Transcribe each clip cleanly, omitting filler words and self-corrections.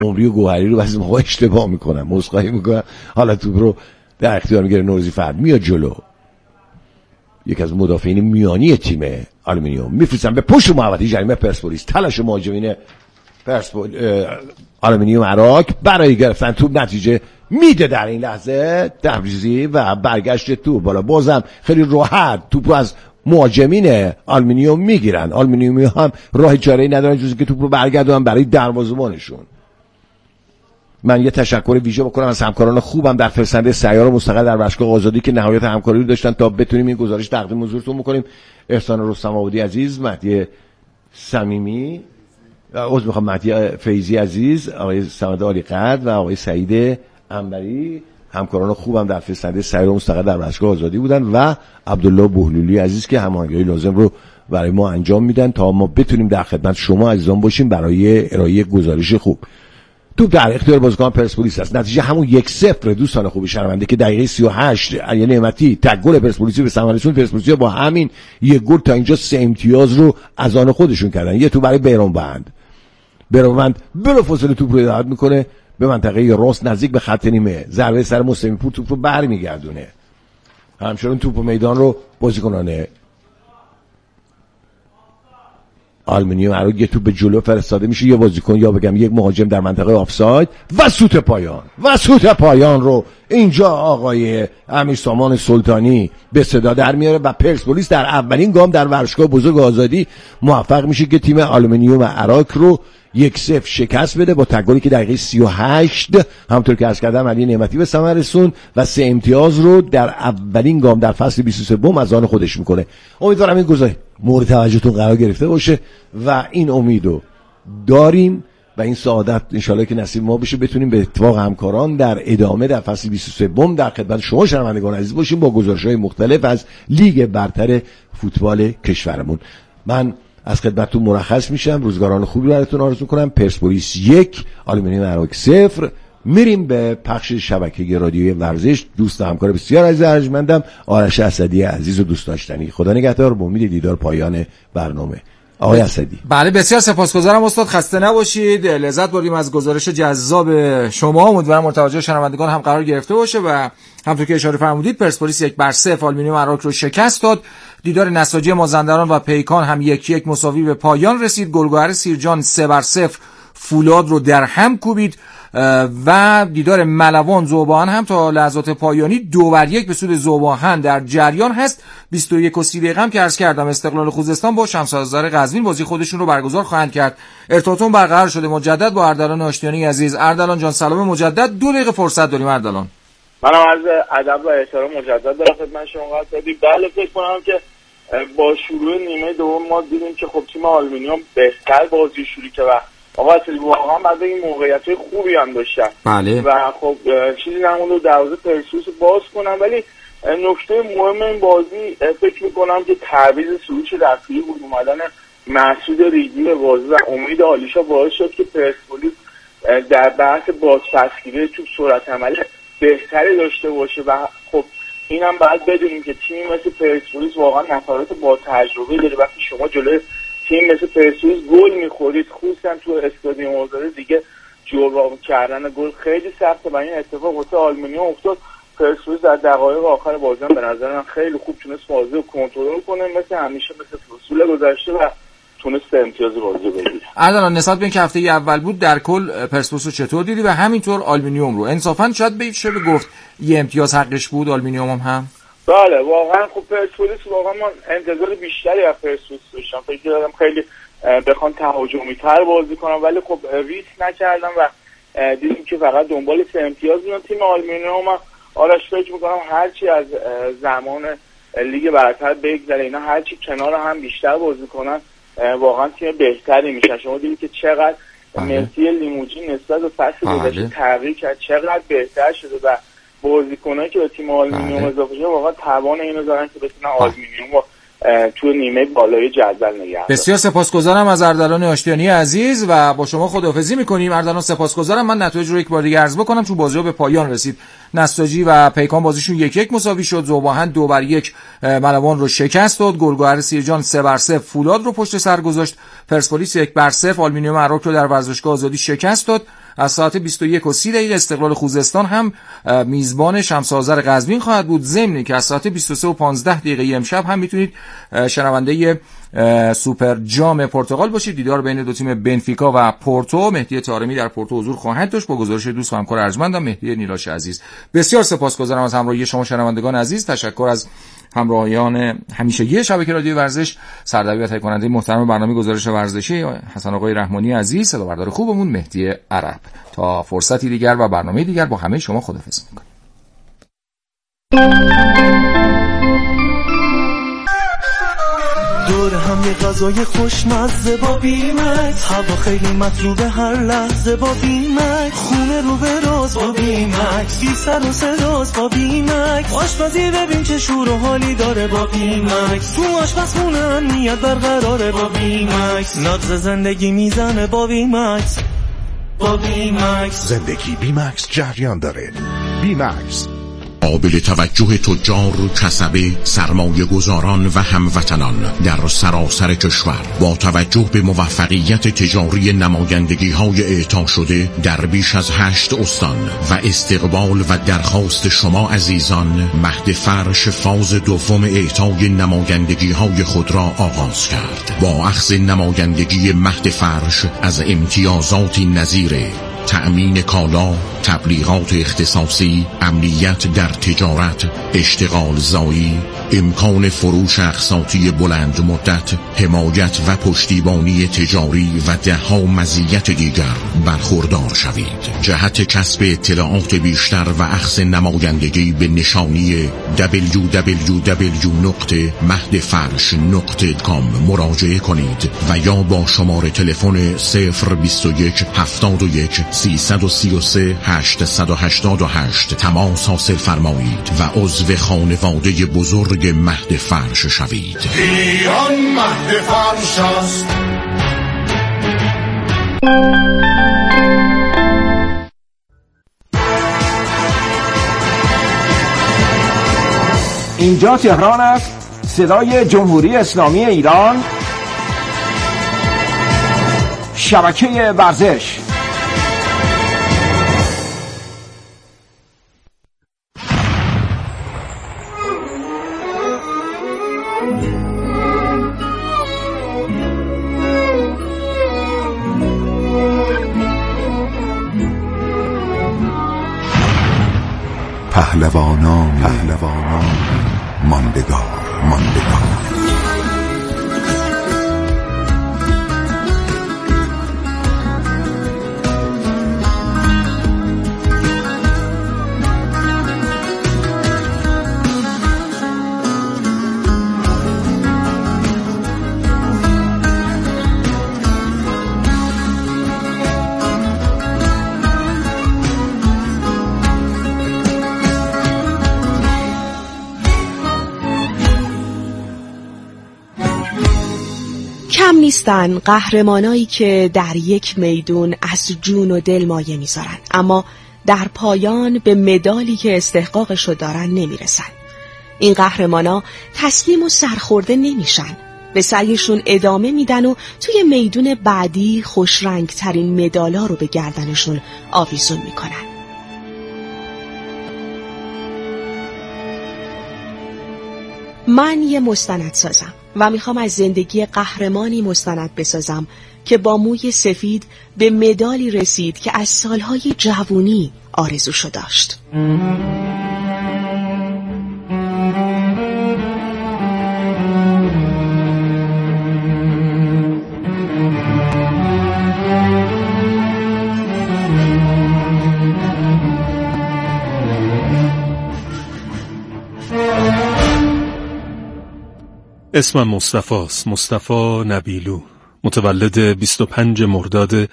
عمری و گوهری رو بعضی موقع اشتباه میکنن، مسخره میکنن، حالا توپ رو در اختیار میگیره نوروزی فرد، میاد جلو، یکی از مدافعین میانی تیم آلومینیوم میفرستن به پشت محوطه جریمه پرسپولیس. تلاش مهاجمین آلومینیوم عراق برای گرفتن توپ نتیجه میده در این لحظه تبریزی و برگشت توپ بالا. بازم خیلی راحت توپ از مهاجمین آلومینیوم میگیرن. آلومینیومی هم راه چاره‌ای ندارن جز اینکه توپ رو برگردونن برای دروازه‌بانشون. من یه تشکر ویژه بکنم از همکاران خوبم در فرستنده سیار مستقل در ورزشگاه آزادی که نهایت همکاری رو داشتن تا بتونیم این گزارش تقدیم حضورتون بکنیم. احسان رستم آبادی عزیز، مهدی صمیمی، مهدی فیضی عزیز، آقای صمد علی قد و آقای سعید عنبری، همکاران خوبم در فرستنده سیار مستقل در ورزشگاه آزادی بودن و عبدالله بهلولی عزیز که هماهنگی لازم رو برای ما انجام میدن تا ما بتونیم در خدمت شما عزیزان باشیم برای ارائه گزارش خوب. توپ در اختیار بازیکن پرسپولیس است. نتیجه همون 1-0 دوستان خوب شنونده که دقیقه 38 علی نعمتی تک گل پرسپولیسی به ثمر رسوند. پرسپولیس با همین یک گل تا اینجا 3 امتیاز رو از آن خودشون کردن. یه توپ برای بیرانوند بلافاصله توپ رو هدایت میکنه به منطقه راست نزدیک به خط نیمه. ضربه سر مسلمی پور توپ رو برمیگردونه. همچنین توپ میدان رو بازیکنان آلومینیوم عراق یه توپ به جلو فرستاده میشه، یه بازیکن یا بگم یک مهاجم در منطقه آفساید و سوت پایان رو اینجا آقای امیر سامان سلطانی به صدا در میاره و پرسپولیس در اولین گام در ورزشگاه بزرگ آزادی موفق میشه که تیم آلومینیوم عراق رو 1-0 شکست بده با تک گلی که دقیقه 38 همونطور که عرض کردم علی نعمتی به ثمر رسوند و 3 امتیاز رو در اولین گام در فصل 23 از آن خودش میکنه. امیدوارم این گزارش مورد توجهتون قرار گرفته باشه و این امیدو داریم و این سعادت انشالله که نصیب ما بشه بتونیم به اتفاق همکاران در ادامه در فصل 23 در خدمت شما شنوندگان عزیز باشیم با گزارش‌های مختلف از لیگ برتر فوتبال کشورمون. من از خدمتتون مرخص میشم. روزگاران خوبی براتون آرزو کنم. پرسپولیس 1 آلومینیوم عراق 0. میریم به پخش شبکه رادیویی ورزش. دوست و همکار بسیار عزیز ارجمندم آرش اسدی عزیز و دوست داشتنی. خدا نگهدار. با امید دیدار پایان برنامه. آقای اسدی. بله بسیار سپاسگزارم استاد، خسته نباشید. لذت بردیم از گزارش جذاب شما. امیدوارم متوجه شنوندگان هم قرار گرفته باشه و همونطور که اشاره فرمودید پرسپولیس 1-0 آلومینیوم عراق رو شکست داد. دیدار نساجی مازندران و پیکان هم 1-1 مساوی به پایان رسید. گلگهر سیرجان 3-0 فولاد رو در هم کوبید و دیدار ملوان ذوباهن هم تا لحظات پایانی 2-1 به سود ذوباهن در جریان هست. 21:30 هم که عرض کردم استقلال خوزستان با شمس آذر قزوین بازی خودشون رو برگزار خواهند کرد. ارتباطمون برقرار شده مجدد با اردلان آشتیانی عزیز. اردلان جان سلام مجدد. 2 دقیقه فرصت داریم اردلان. منم عرض ادب و احترام مجدد دارم خدمت شما قدردانی. بله فکر کنم که با شروع نیمه دوم ما دیدیم که خب تیم آلومینیوم بهتر بازی شروع کرد و آقا اصلی واقعا بعد این موقعیت‌های خوبی هم داشتن. بله. و خب چیزی نمونده دروازه پرسپولیس باز کنن، ولی نکته مهم این بازی فکر می‌کنم که تعویض سروش رفیعی بود. اومدن مسعود ریگی به بازی و امید آلیشا باعث شد که پرسپولیس در بحث بازپسگیری تو سرعت عمل بهتری داشته باشه و خب اینم باید بدونیم که تیم مثل پرسپولیس واقعا نفرات با تجربه داره. وقتی شما جلوی تیم مثل پرسپولیس گل می‌خورید خصوصا تو استادیوم آزادی دیگه جبران کردن گل خیلی سخته و این اتفاق واسه آلومینیوم افتاد. پرسپولیس در دقایق آخر بازی به نظر من خیلی خوب تونست بازی رو کنترل کنه مثل همیشه مثل فصول گذشته و تونست امتیاز بازی بگیره. عدالان نسبت به اینکه هفته اول بود در کل پرسپولیس رو چطور دیدی و همینطور آلومینیوم رو؟ انصافا شاید بشه گفت یه امتیاز حقش بود آلومینیوم هم. بله واقعا خب پرسپولیس واقعا من انتظار بیشتری از پرسپولیس داشتم. فکر کردم خیلی بخوان تهاجمی‌تر بازی کنن ولی خب ریسک نکردن و دیدیم که فقط دنبال 3 امتیاز بودن. تیم آلومینیوم آرش فکر می‌کنم هرچی از زمان لیگ برتر بگذره اینا هرچی کنار هم بیشتر بازی کنن واقعا تیم بهتری میشن. شما دیدید که چقدر مهدی لیموجی نسبت به فصل گذشته تغییر کرد، چقدر بهتر شده و بازیکنایی که به تیم آلومینیوم اضافه شده واقعا توان اینو دارن که بتونن آلومینیوم رو تو نیمه بالای جدول نگه دارن. بسیار سپاسگزارم از اردلان آشتیانی عزیز و با شما خداحافظی می‌کنیم. اردلان سپاسگزارم. من نتایج رو یک بار دیگه عرض بکنم چون بازی به پایان رسید. نساجی و پیکان بازیشون 1-1 مساوی شد. ذوباهن 2-1 ملوان رو شکست داد. گلگهر سیرجان 3-0 فولاد رو پشت سر گذاشت. پرسپولیس 1-0 آلومینیوم عراق رو در ورزشگاه آزادی شکست داد از ساعت 21:30 استقلال خوزستان هم میزبان شمس آذر قزوین خواهد بود. ضمن که از ساعت 23:15 امشب هم میتونید شنونده سوپر جام پرتغال باشید. دیدار بین دو تیم بنفیکا و پورتو. مهدی طارمی در پورتو حضور خواهد داشت با گزارش دوست و همکار ارجمندم مهدی نیلاش عزیز. بسیار سپاسگزارم از همراهی شما شنوندگان عزیز. تشکر از همراهیان همیشگی شبکه رادیو ورزش، سردبیر و تهیه کننده محترم برنامه گزارش ورزشی حسن آقای رحمانی عزیز، صدابردار خوبمون مهدی عرب. تا فرصتی دیگر و برنامه دیگر با همه شما خداحافظی می‌کنم. دور هم یه غذای خوشمزه با بیمکس، هوا خیلی مطلوبه هر لحظه با بیمکس، خونه رو به راز با بیمکس، بی سر و صداست با بیمکس، آشپزی ببین چه شور و حالی داره با بیمکس، تو آشپزخونه امنیت برقراره با بیمکس، نبض زندگی میزنه با بیمکس، با بیمکس، زندگی بیمکس جریان داره. بیمکس قابل توجه تجار، کسبه، سرمایه گذاران و هموطنان در سراسر کشور با توجه به موفقیت تجاری نمایندگی‌های اعطا شده در بیش از 8 استان و استقبال و درخواست شما عزیزان، مهد فرش فاز دوم اعطای نمایندگی‌های خود را آغاز کرد. با اخذ نمایندگی مهد فرش از امتیازاتی نظیر تأمین کالا، تبلیغات اختصاصی، امنیت در تجارت، اشتغال زایی، امکان فروش اقساطی بلند مدت، حمایت و پشتیبانی تجاری و ده‌ها مزیت دیگر برخوردار شوید. جهت کسب اطلاعات بیشتر و اخذ نمایندگی به نشانی www.mahdfarsh.com مراجعه کنید و یا با شماره تلفن 021 71 333 888 تماس حاصل فرمایید و عضو خانواده بزرگ مهد فرش شوید. ایران مهد فرش است. اینجا تهران است، صدای جمهوری اسلامی ایران، شبکه ورزش. پهلوانان ماندگار. نیستن قهرمانایی که در یک میدون از جون و دل مایه میذارن اما در پایان به مدالی که استحقاقشو دارن نمیرسن. این قهرمانا تسلیم و سرخورده نمیشن، به سعیشون ادامه میدن و توی میدون بعدی خوشرنگ ترین مدالا رو به گردنشون آویزون میکنن. من یه مستند سازم و میخوام از زندگی قهرمانی مستند بسازم که با موی سفید به مدالی رسید که از سالهای جوانی آرزوشو داشت. اسمم مصطفاست، مصطفی نبیلو. متولد 25 مرداد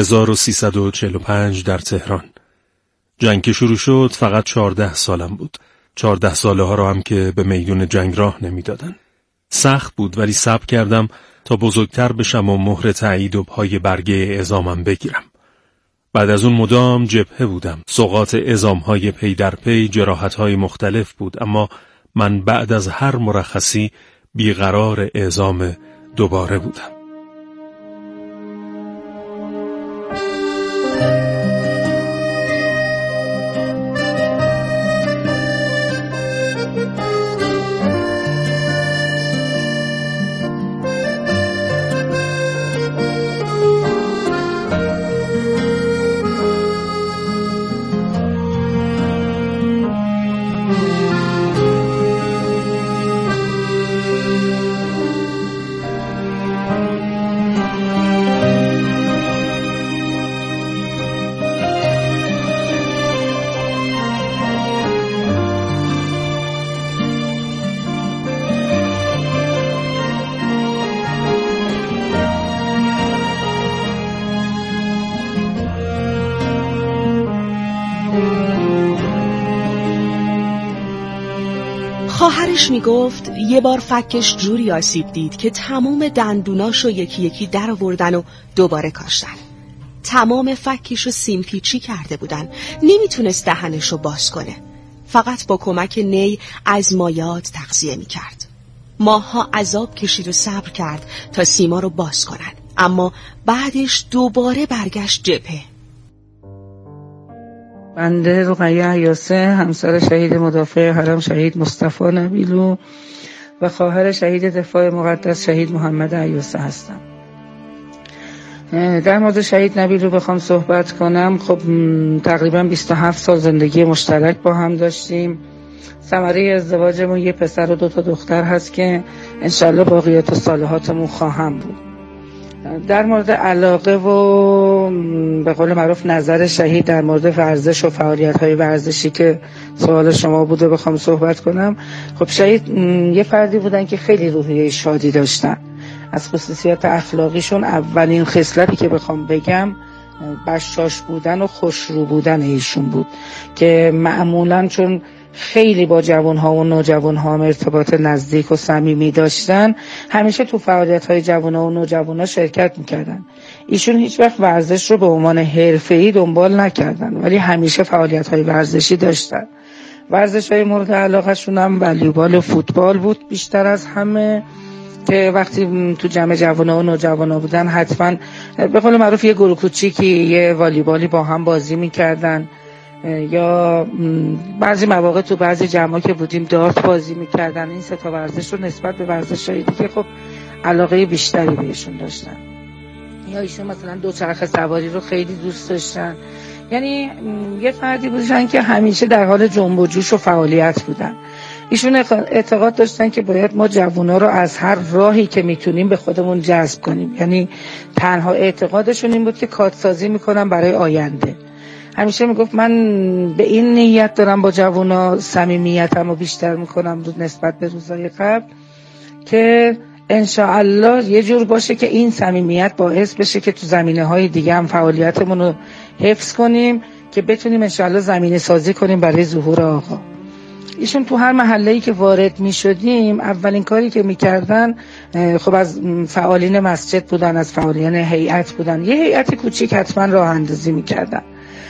1345 در تهران. جنگ که شروع شد فقط 14 سالم بود. 14 ساله ها را هم که به میدون جنگ راه نمیدادن. سخت بود ولی صبر کردم تا بزرگتر بشم و مهر تایید و پای برگه اعزامم بگیرم. بعد از اون مدام جبهه بودم. سوغات اعزام‌های پی در پی، جراحت‌های مختلف بود، اما من بعد از هر مرخصی بیقرار اعزام دوباره بودم. خواهرش میگفت یه بار فکش جوری آسیب دید که تمام دندوناشو یکی یکی در آوردن و دوباره کاشتن. تمام فکشو سیم پیچی کرده بودن، نمیتونست دهنشو باز کنه. فقط با کمک نی از مایات تغذیه میکرد. ماها عذاب کشید و صبر کرد تا سیما رو باز کنن، اما بعدش دوباره برگشت جبهه. بنده رقیه عیاسه، همسر شهید مدافع حرم شهید مصطفی نبیلو و خواهر شهید دفاع مقدس شهید محمد عیاسه هستم. در مورد شهید نبیلو بخوام صحبت کنم، خب تقریبا 27 سال زندگی مشترک با هم داشتیم. ثمره ازدواجمون یه پسر و 2 دختر هست که انشالله باقیات صالحاتمون خواهم بود. در مورد علاقه و به قول معروف نظر شهید در مورد ورزش و فعالیت‌های ورزشی که سوال شما بوده بخوام صحبت کنم، خب شهید یه فردی بودن که خیلی روحیه شادی داشتن. از خصوصیات اخلاقیشون اولین خصلتی که بخوام بگم بشاش بودن و خوشرو بودن ایشون بود که معمولاً چون خیلی با جوانها و نوجوانها ارتباط نزدیک و صمیمی داشتن، همیشه تو فعالیت‌های جوانها و نوجوانها شرکت می‌کردن. ایشون هیچ وقت ورزش رو به عنوان حرفه‌ای دنبال نکردن، ولی همیشه فعالیت‌های ورزشی داشتن. ورزش‌های مورد علاقه‌شون هم والیبال و فوتبال بود بیشتر از همه، که وقتی تو جمع جوانها و نوجوانها بودن حتما به قول معروف یه گروه کوچیکی یه والیبالی با هم بازی می‌کردن، یا بعضی مواقع تو بعضی جمعا که بودیم دارت بازی میکردن. این 3 ورزش رو نسبت به ورزش‌های دیگه خب علاقه بیشتری بهشون داشتن. یا ایشون مثلا دوچرخه سواری رو خیلی دوست داشتن. یعنی یه فردی بودن که همیشه در حال جنب و جوش و فعالیت بودن. ایشون اعتقاد داشتن که باید ما جوونا رو از هر راهی که میتونیم به خودمون جذب کنیم. یعنی تنها اعتقادشون این بود که کادسازی میکنن برای آینده. همیشه میگفت من به این نیت دارم با جوونا صمیمیتمو بیشتر میکنم نسبت به روزهای قبل، که انشاءالله یه جور باشه که این صمیمیت باعث بشه که تو زمینه‌های دیگه هم فعالیتمون رو حفظ کنیم، که بتونیم انشاءالله زمینه سازی کنیم برای ظهور آقا. ایشون تو هر محله‌ای که وارد می‌شدیم اولین کاری که می‌کردن، خب از فعالین مسجد بودن، از فعالین هیئت بودن، یه هیئت کوچیک حتما راه اندازی می‌کردن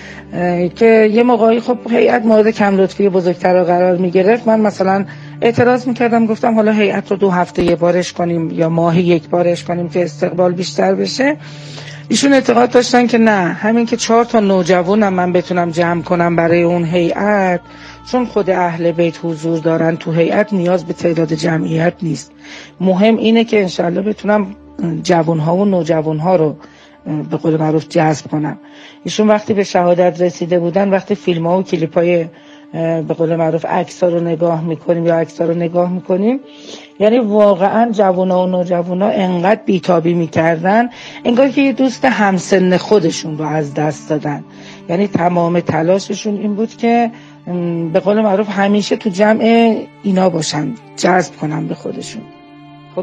که یه موقعی خب هیئت مورد کم لطفی بزرگتر رو قرار می‌گرفت. من مثلا اعتراض می‌کردم، گفتم حالا هیئت رو 2 هفته یه بارش کنیم یا ماهی 1 بارش کنیم که استقبال بیشتر بشه. ایشون اعتقاد داشتن که نه، همین که 4 نوجوانم من بتونم جمع کنم برای اون هیئت، چون خود اهل بیت حضور دارن تو هیئت، نیاز به تعداد جمعیت نیست. مهم اینه که انشالله بتونم جوانها و نوجوانها رو به قول معروف جذب کنم. ایشون وقتی به شهادت رسیده بودن، وقتی فیلم‌ها و کلیپ‌های به قول معروف عکس‌ها رو نگاه می‌کنیم یا عکس‌ها رو نگاه می‌کنیم، یعنی واقعا جوونا و نوجوانا انقدر بیتابی می‌کردن انگار که یه دوست همسن خودشون رو از دست دادن. یعنی تمام تلاششون این بود که به قول معروف همیشه تو جمع اینا باشن، جذب کنن به خودشون. خب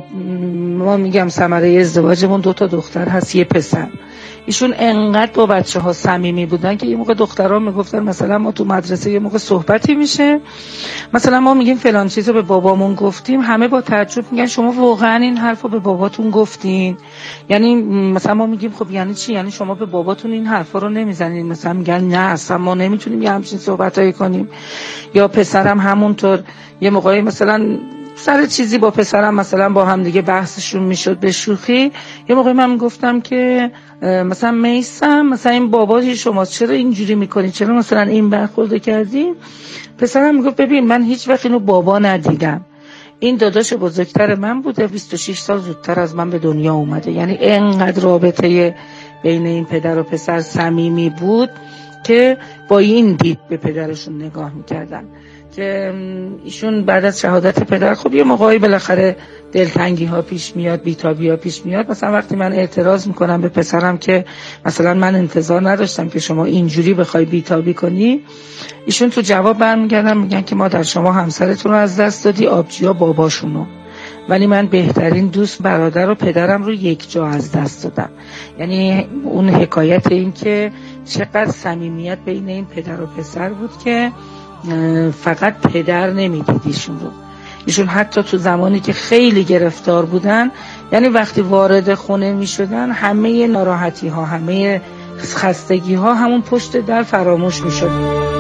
ما میگم ثمره ازدواجمون 2 دختر هست، یه پسر. ایشون انقدر با بچه‌ها صمیمی بودن که یه موقع دخترها میگفتن مثلا ما تو مدرسه یه موقع صحبتی میشه، مثلا ما میگیم فلان چیزو به بابامون گفتیم، همه با تعجب میگن شما واقعا این حرفو به باباتون گفتین؟ یعنی مثلا ما میگیم خب یعنی چی؟ یعنی شما به باباتون این حرفا رو نمیزنین؟ مثلا میگن نه اصلا ما نمیتونیم یه همچین صحبتایی کنیم. یا پسرم همونطور، یه موقعی مثلا سر چیزی با پسرم مثلا با هم دیگه بحثشون میشد به شوخی، یه موقع من گفتم که مثلا میثم، مثلا این بابای شما چرا اینجوری میکنی، چرا مثلا این برخورد کردی؟ پسرم میگفت ببین من هیچ وقت اینو بابا ندیدم، این داداش بزرگتر من بوده، 26 سال زودتر از من به دنیا اومده. یعنی انقدر رابطه بین این پدر و پسر صمیمی بود که با این دید به پدرشون نگاه میکردن. که ایشون بعد از شهادت پدر خب یه موقعی بالاخره دلتنگی ها پیش میاد، بیتابی ها پیش میاد. مثلا وقتی من اعتراض میکنم به پسرم که مثلا من انتظار نداشتم که شما اینجوری بخوای بیتابی کنی، ایشون تو جواب برمیگردن میگن که مادر شما همسرتون رو از دست دادی، آبجیا باباشونو، ولی من بهترین دوست برادر و پدرم رو یک جا از دست دادم. یعنی اون حکایت این که چقدر صمیمیت بین این پدر و پسر بود که فقط پدر نمیدید ایشون رو. ایشون حتی تو زمانی که خیلی گرفتار بودن، یعنی وقتی وارد خونه می شدن همه ناراحتی ها، همه خستگی ها همون پشت در فراموش می شد.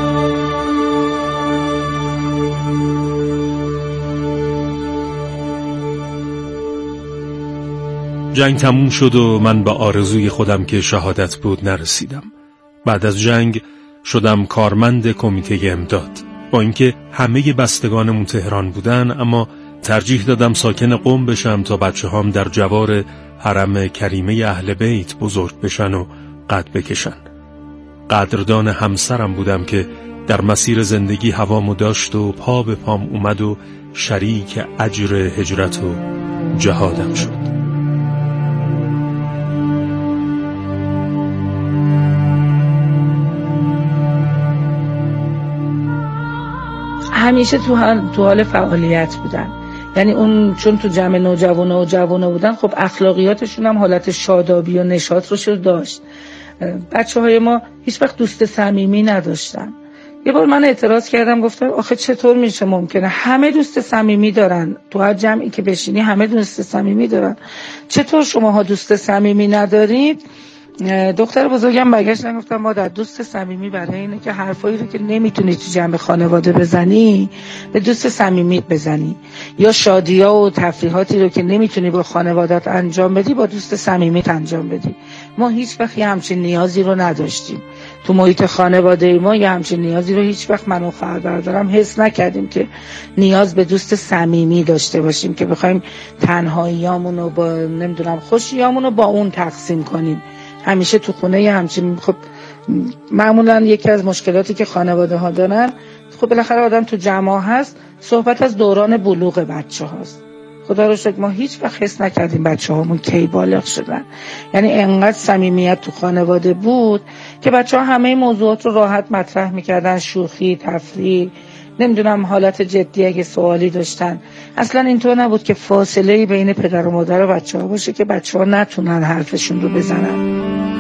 جنگ تموم شد و من به آرزوی خودم که شهادت بود نرسیدم. بعد از جنگ شدم کارمند کمیته امداد. با اینکه همه بستگانمون تهران بودن، اما ترجیح دادم ساکن قم بشم تا بچه‌هام در جوار حرم کریمه اهل بیت بزرگ بشن و قد بکشن. قدردان همسرم بودم که در مسیر زندگی هوامو داشت و پا به پام اومد و شریک اجر هجرت و جهادم شد. همیشه تو حال فعالیت بودن، یعنی اون چون تو جمع نوجوانا و جوانا بودن، خب اخلاقیاتشون هم حالت شادابی و نشاط رو داشت. بچه‌های ما هیچ وقت دوست صمیمی نداشتن. یه بار من اعتراض کردم، گفتم آخه چطور میشه ممکنه همه دوست صمیمی دارن، تو هر جمعی که بشینی همه دوست صمیمی دارن، چطور شماها دوست صمیمی ندارید؟ دختر بزرگم برگشتن گفتم مادر، دوست صمیمی برای اینه که حرفایی رو که نمیتونی تو جمع خانواده بزنی به دوست صمیمیت بزنی، یا شادی‌ها و تفریحاتی رو که نمیتونی با خانواده‌ات انجام بدی با دوست صمیمیت انجام بدی. ما هیچ وقت همچین نیازی رو نداشتیم تو محیط خانواده ما، یا همچین نیازی رو هیچ وقت من و خواهر برادرم حس نکردیم که نیاز به دوست صمیمی داشته باشیم که بخوایم تنهاییامون رو با نمیدونم خوشیامون رو با اون تقسیم کنیم. همیشه تو خونه همچین، خب معمولا یکی از مشکلاتی که خانواده ها دارن، خب بالاخره آدم تو جمع هست، صحبت از دوران بلوغ بچه هاست. خدا رو شکر ما هیچ وقت حس نکردیم بچه هامون کی بالغ شدن. یعنی انقدر صمیمیت تو خانواده بود که بچه ها همه موضوعات رو راحت مطرح میکردن، شوخی، تفریح، نمیدونم حالت جدی اگه سوالی داشتن. اصلا اینطور نبود که فاصله بین پدر و مادر و بچه ها باشه که بچه ها نتونن حرفشون رو بزنن.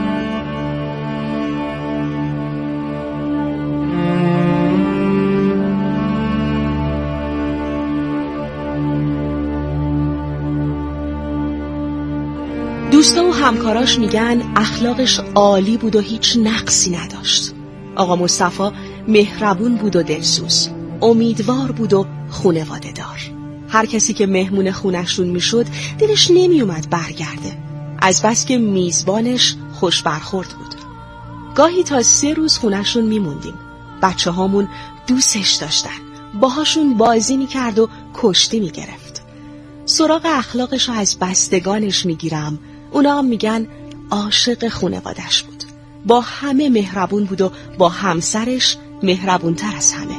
دوستا و همکاراش میگن اخلاقش عالی بود و هیچ نقصی نداشت. آقا مصطفی مهربون بود و دلسوز، امیدوار بود و خانواده دار. هر کسی که مهمون خونشون میشد دلش نمیومد برگرده، از بس که میزبانش خوش برخورد بود. گاهی تا 3 روز خونشون میموندیم. بچه هامون دوستش داشتن، باهاشون بازی میکرد و کشتی میگرفت. سراغ اخلاقش رو از بستگانش میگیرم، اونا هم میگن عاشق خانواده‌اش بود. با همه مهربون بود و با همسرش مهربونتر از همه.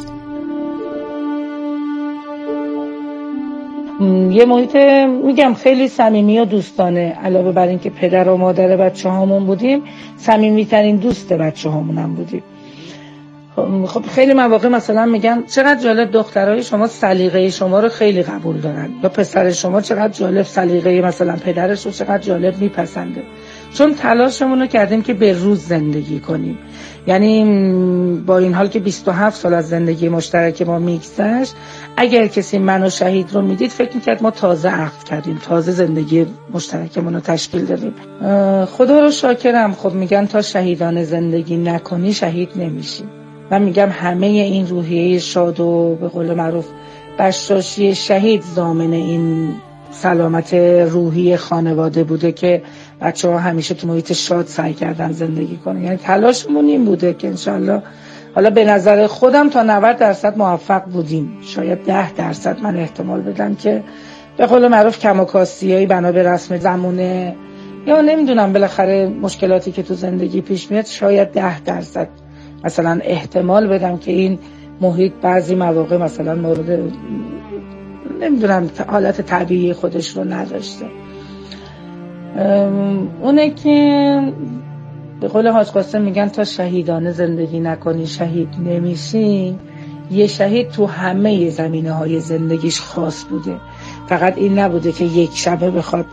یه محیط میگم خیلی صمیمی و دوستانه، علاوه بر این که پدر و مادر بچه هامون بودیم، صمیمی‌ترین دوست بچه هامونم بودیم. خب خیلی مواقع مثلا میگن چقدر جالب دخترای شما سلیقه شما رو خیلی قبول دارن، یا پسر شما چقدر جالب سلیقه مثلا پدرش رو چقدر جالب میپسنده. چون تلاشمون رو کردیم که به روز زندگی کنیم. یعنی با این حال که 27 سال از زندگی مشترک ما میگذشت، اگر کسی منو شهید رو میدید فکر میکرد ما تازه عقد کردیم، تازه زندگی مشترکمون رو تشکیل دادیم. خدا رو شاکرم. خب میگن تا شهیدانه زندگی نکنی شهید نمیشی. من میگم همه این روحیه شاد و به قول معروف بشاشی شهید ضامن این سلامت روحی خانواده بوده که بچه‌ها همیشه تو محیط شاد سعی کردن زندگی کنن. یعنی تلاشمون این بوده که انشالله، حالا به نظر خودم تا 90% موفق بودیم، شاید 10% من احتمال بدم که به قول معروف کم و کاستیایی بنا به رسم زمونه یا نمیدونم بالاخره مشکلاتی که تو زندگی پیش میاد، شاید 10% مثلا احتمال بدم که این محیط بعضی مواقع مثلا مورد نمیدونم حالت طبیعی خودش رو نداشته. اونه که به قول حاج قاسم میگن تا شهیدانه زندگی نکنی شهید نمیشی. یه شهید تو همه زمینه‌های زندگیش خاص بوده، فقط این نبوده که یک شبه بخواد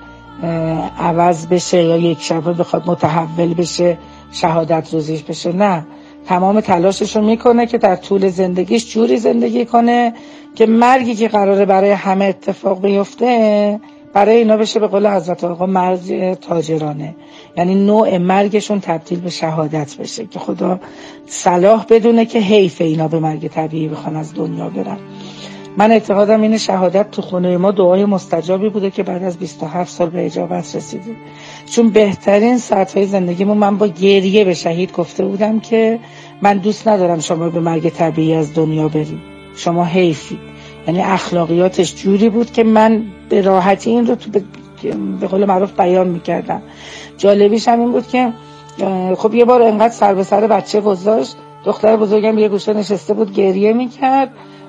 عوض بشه یا یک شبه بخواد متحول بشه، شهادت روزیش بشه. نه، تمام تلاشش رو میکنه که در طول زندگیش جوری زندگی کنه که مرگی که قراره برای همه اتفاق بیفته برای اینا بشه به قول حضرت آقا مرگ تاجرانه، یعنی نوع مرگشون تبدیل به شهادت بشه که خدا صلاح بدونه که حیف اینا به مرگ طبیعی بخوان از دنیا برن. من اعتقادم اینه شهادت تو خونه ما دعای مستجابی بوده که بعد از 27 سال به اجابت رسیده، چون بهترین ساعتهای زندگیمون من با گریه به شهید گفته بودم که من دوست ندارم شما به مرگ طبیعی از دنیا برید، شما حیفی. یعنی اخلاقیاتش جوری بود که من به راحتی این رو به قول معروف بیان میکردم. جالبیش هم این بود که خب یه بار انقدر سر به سر بچه گذاشت، دختر بزرگم یه گوشه نشسته بود گریه میکرد.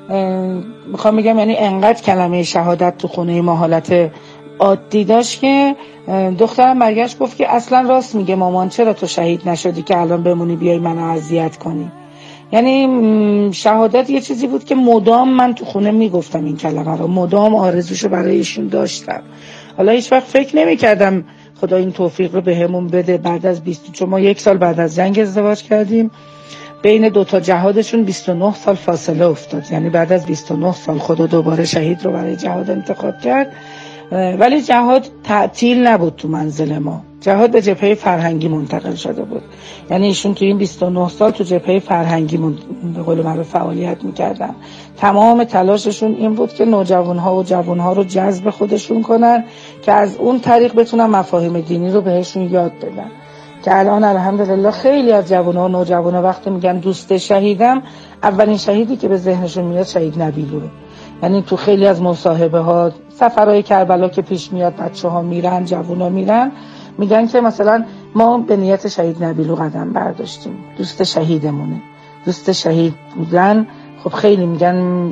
میخوام بگم یعنی انقدر کلمه شهادت تو خونه ما حالت عادی داشت که دخترم برگشت گفت که اصلا راست میگه مامان، چرا تو شهید نشدی که الان بمونی بیای منو اذیت کنی. یعنی شهادت یه چیزی بود که مدام من تو خونه میگفتم این کلمه رو، مدام آرزوشو برای ایشون داشتم. حالا هیچ وقت فکر نمیکردم خدا این توفیق رو بهمون بده. بعد از 20 چون ما 1 سال بعد از جنگ ازدواج کردیم، بین 2 تا جهادشون 29 سال فاصله افتاد، یعنی بعد از 29 سال خدا دوباره شهید رو برای جهاد انتخاب کرد. ولی جهاد تعطیل نبود تو منزل ما، جهاد به جبهه فرهنگی منتقل شده بود. یعنی ایشون تو این 29 سال تو جبهه فرهنگی به قول معروف فعالیت میکردن. تمام تلاششون این بود که نوجوانها و جوانها رو جذب خودشون کنن که از اون طریق بتونن مفاهیم دینی رو بهشون یاد بدن. که الان الحمدلله خیلی از جوانها و نوجوانها وقتی میگن دوست شهیدم، اولین شهیدی که به ذهنشون میاد شهید نبیلوه. یعنی تو خیلی از مصاحبه ها، سفرهای کربلا که پیش میاد، بچه‌ها میرن، جوونا میرن، میگن که مثلا ما به نیت شهید نبیلو قدم برداشتیم، دوست شهیدمونه. دوست شهید بودن خب خیلی میگن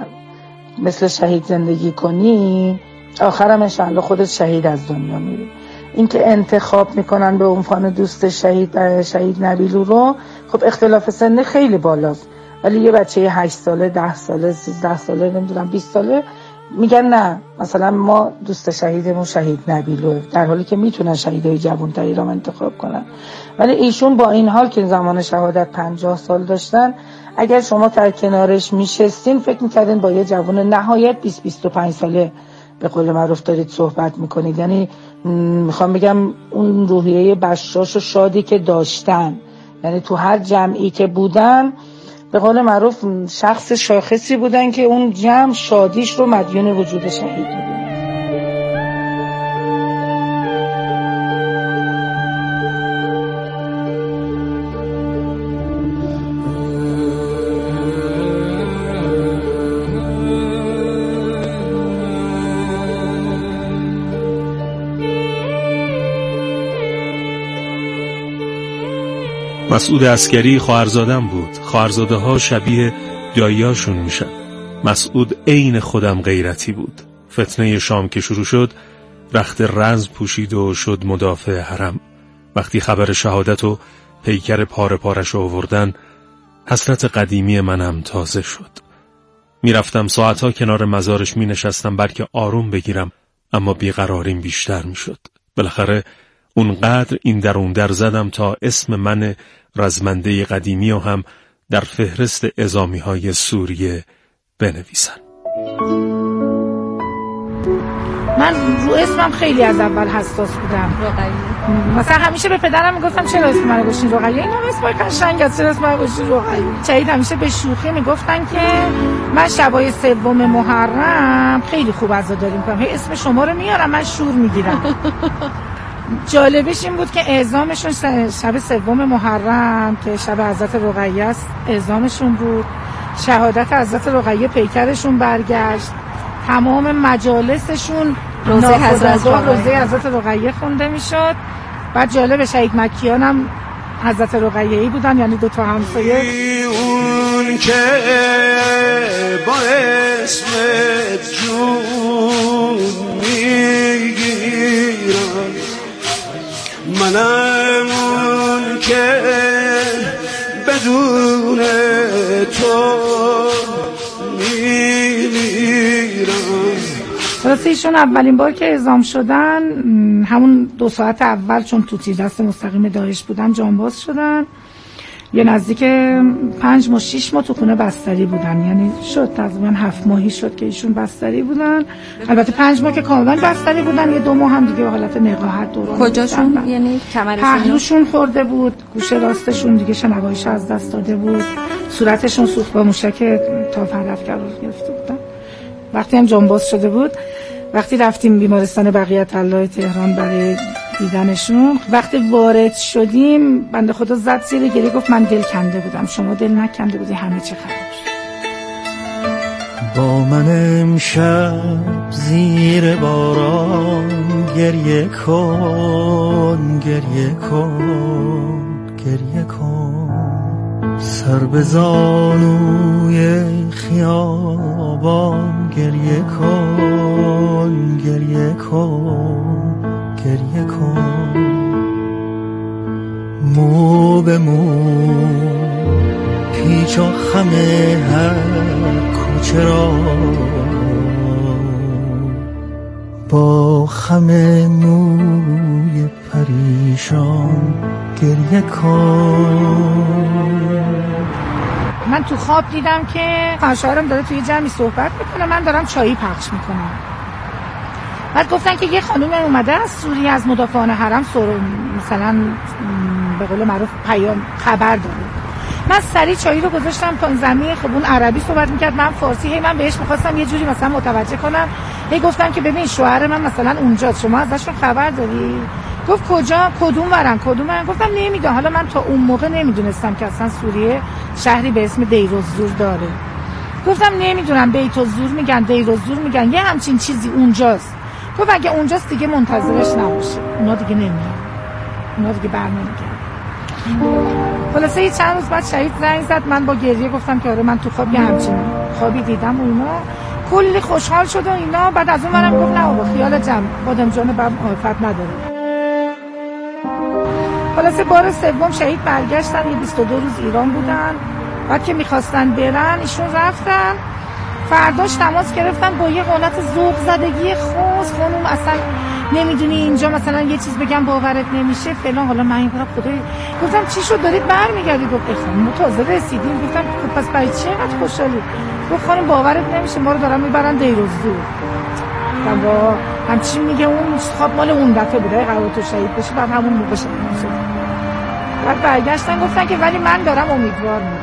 مثل شهید زندگی کنی آخرم انشاءالله خودت شهید از دنیا میری. این که انتخاب میکنن به عنوان دوست شهید نبیلو رو، خب اختلاف سن خیلی بالاست، ولی یه بچه 8 ساله، 10 ساله، 13 ساله، نمیدونم 20 ساله میگن نه مثلا ما دوست شهیدمون شهید نبیلوه، در حالی که میتونن شهیدای جوانتری رو انتخاب کنن. ولی ایشون با این حال که زمان شهادت 50 سال داشتن، اگر شما در کنارش میشستین فکر میکردین با یه جوان نهایت 20-25 ساله به قول معروف دارید صحبت میکنید. یعنی میخوام بگم اون روحیه بشاش و شادی که داشتن، یعنی تو هر جمعی که بودن به قول معروف شخص شاخصی بودن که اون جمع شادیش رو مدیون وجود شهید بودن. مسعود عسکری خواهرزادم بود. خواهرزاده ها شبیه داییاشون میشن. مسعود عین خودم غیرتی بود. فتنه شام که شروع شد، رخت رنز پوشید و شد مدافع حرم. وقتی خبر شهادت و پیکر پاره پارش آوردن، حسرت قدیمی منم تازه شد. میرفتم ساعتها کنار مزارش مینشستم بلکه آروم بگیرم، اما بیقراریم بیشتر میشد. بالاخره اونقدر این در اون در زدم تا اسم من رزمنده قدیمی رو هم در فهرست اعزامی های سوریه بنویسن. من رو اسمم خیلی از اول حساس بودم. رقیه. مثلا همیشه به پدرم میگفتم چرا اسم منو گذاشتین رقیه؟ اینا اسم قشنگ است، چرا اسم منو گذاشتین رقیه؟ شهید همیشه به شوخی میگفتن که من شبای 3 محرم خیلی خوب عزاداری میکنم، هی اسم شما رو میارم من شور میگیرم. جالبش این بود که اعزامشون شب 3 محرم که شب حضرت رقیه است اعزامشون بود. شهادت حضرت رقیه پیکرشون برگشت، تمام مجالسشون روزه حضرت رقیه خونده میشد. بعد جالب شهید مکیان هم حضرت رقیه ای بودن، یعنی 2 تا همسایه. اون که با اسمت جون میگیرم، منم اون که بدون تو میمیرم. راستی ایشون اولین بار که اعزام شدن همون 2 ساعت اول چون تو تیر دست مستقیم داعش بودن جانباز شدن. یه نزدیک 5 ماه 6 ماه تو خونه بستری بودن، یعنی شد تقریبا 7 ماهی شد که ایشون بستری بودن. البته 5 ماه که کاملا بستری بودن، یه 2 ماه هم دیگه به حالت نقاهت دوران. کجاشون؟ یعنی کمرشون؟ پهلوشون خورده بود، گوشه راستشون دیگه شنواییش از دست داده بود، صورتشون سوخت با موشک تا هدف گرفته بودن. وقتی هم جنباز شده بود، وقتی رفتیم بیمارستان بقیت الله تهران برای دیدنشون، وقتی وارد شدیم بنده خدا زد زیر گریه، گفت من دل کنده بودم، شما دل نکنده بودی، همه چی خراب شد. با من امشب زیر باران گریه کن، گریه کن، گریه کن، سر به زانوی خیابان گریه کن، گریه کن، گریه کن، مو به مو پیچ و خم هر کوچه را با خم موی پریشان گریه کن. من تو خواب دیدم که خواهرم داره توی جمعی صحبت میکنه، من دارم چایی پخش میکنم. بعد گفتن که یه خانوم اومده از سوریه از مدافعان حرم مثلا به قول معروف پیام خبر داره. من سریع چایی رو گذاشتم پایین زمین، خب اون عربی صحبت میکرد، من فارسی. هی من بهش میخواستم یه جوری مثلا متوجه کنم، هی گفتم که ببین شوهر من مثلا اونجاست، شما ازشون خبر داری؟ گفت کجا؟ کدوم ورن؟ گفتم نمیدونم. حالا من تا اون موقع نمیدونستم که اصلا سوریه شهری به اسم دیرالزور داره. گفتم نمیدونم، بیت‌الزور میگن، دیرالزور میگن، یه همچین چیزی اونجاست. گفت اگه اونجاست دیگه منتظرش نباشه، اونا دیگه نمیان، اونا دیگه برنمیگردن. خلاصه چند روز بعد شهید زنگ زد، من با گریه گفتم که آره من تو خواب یه همچین خوابی دیدم و اینا. کلی خوشحال شد و اینا. بعد از اون منم گفت نه بابا خیال جمع، بادم جان برم آفت نداره. خلاصه بار سوم شهید برگشتن، یه 22 روز ایران بودن. بعد که میخواستن برن ایشون رفتن، فرداش تماس گرفتن با یه حالت ذوق زدگی خاص، خانم اصلا نمیدونی اینجا مثلا یه چیز بگم باورت نمیشه فلان. حالا من اینقدر خدای گفتم چی شد دارید برمیگردید؟ گفت خانم ما تازه رسیدیم. گفتم خب پس برای چی اینقدر خوشحالی؟ گفت خانم باورت نمیشه ما رو دارن میبرن دیرالزور. گفتم با همچین میگه اون خواب مال اون دفعه بوده قرار تو شهید بشی، بعد همون موقع شد. بعد برگشتن گفتن که ولی من دارم امیدوار میشم.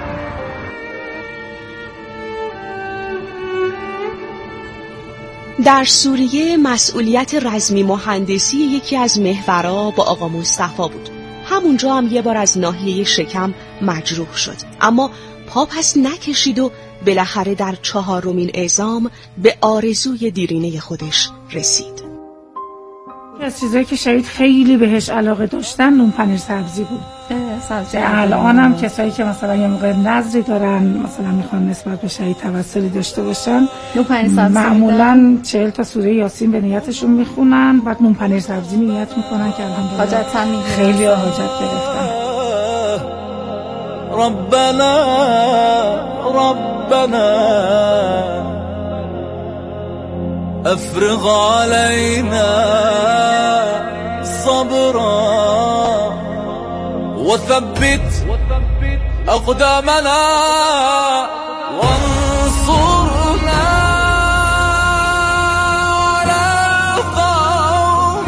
در سوریه مسئولیت رزمی مهندسی یکی از محورها با آقا مصطفی بود. همونجا هم یه بار از ناحیه شکم مجروح شد، اما پا پس نکشید و بالاخره در 4مین اعزام به آرزوی دیرینه خودش رسید. از چیزایی که شهید خیلی بهش علاقه داشتن نون پنیر سبزی بود. الان هم کسایی که مثلا یه موقع نظری دارن مثلا میخوان نسبت به شهید توسلی داشته باشن، نون پنیر سبزی معمولا 40 تا سوره یاسین به نیتشون میخونن، بعد نون پنیر سبزی نیت میکنن که الحمدلله خیلی حاجت گرفتن. ربنا افرغ علينا صبرا وثبت أقدامنا وانصرنا على القوم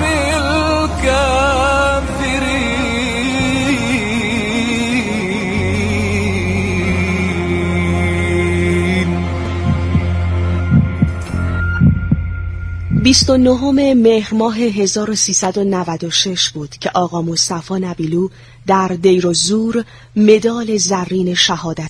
الكافرين. 29 مهر ماه 1396 بود که آقا مصطفی نبیلو در دیرالزور مدال زرین شهادت